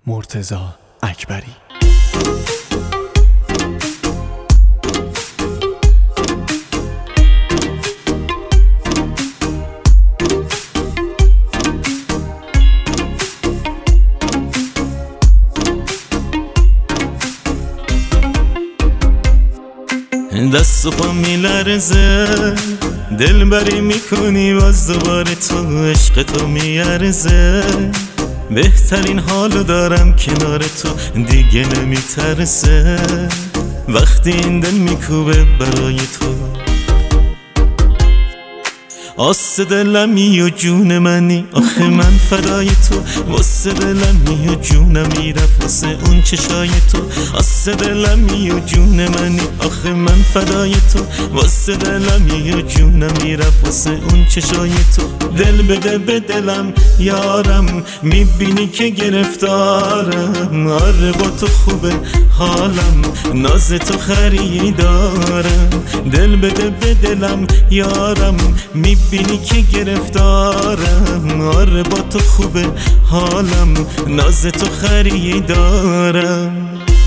مرتضی اکبری. دست و پا میلرزه، دلبری میکنی باز دوباره تو، عشق تو میارزه. بهترین حالو دارم کنار تو، دیگه نمیترسه. وقتی این دل میکوبه برای تو، آس دلمی و جون منی، آخه من فدای تو. واسه دلمی و جونم میرفت واسه اون چشای تو. آس دلمی و جون منی، آخه من فدای تو. واسه دلمی و جونم میرفت واسه اون چشای تو. دل بده به دلم یارم، میبینی که گرفتارم. آره با تو خوبه حالم، ناز تو خریدارم. دل بده به دلم یارم، میبینی که گرفتارم. آره با تو خوبه حالم، ناز تو خریدارم.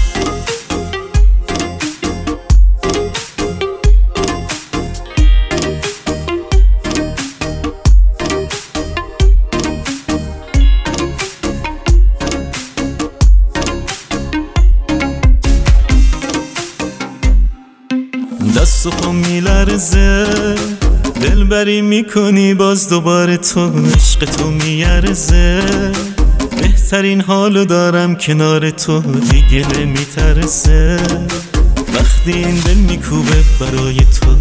دست و پا میلرزه، دلبری میکنی باز دوباره تو، عشق تو میارزه. بهترین حالو دارم کنار تو، دیگه نمیترسه. وقتی این دل میکوبه برای تو،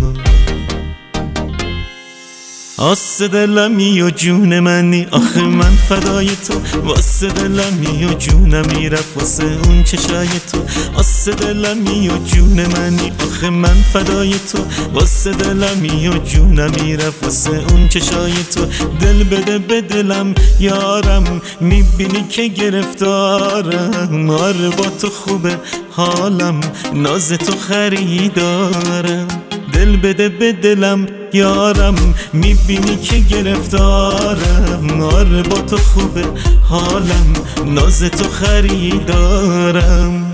آس دلمی و جون منی، آخه من فدای تو. واسه دلمی و جونم میرفت واسه اون چشای تو. آس دلمی و جون منی، آخه من فدای تو. واسه دلمی و جونم میرفت واسه اون چشای تو. دل بده به دلم یارم، میبینی که گرفتارم. آره با تو خوبه حالم، ناز تو خریدارم. دل بده به دلم یارم، میبینی که گرفتارم. آره با تو خوبه حالم، ناز تو خریدارم.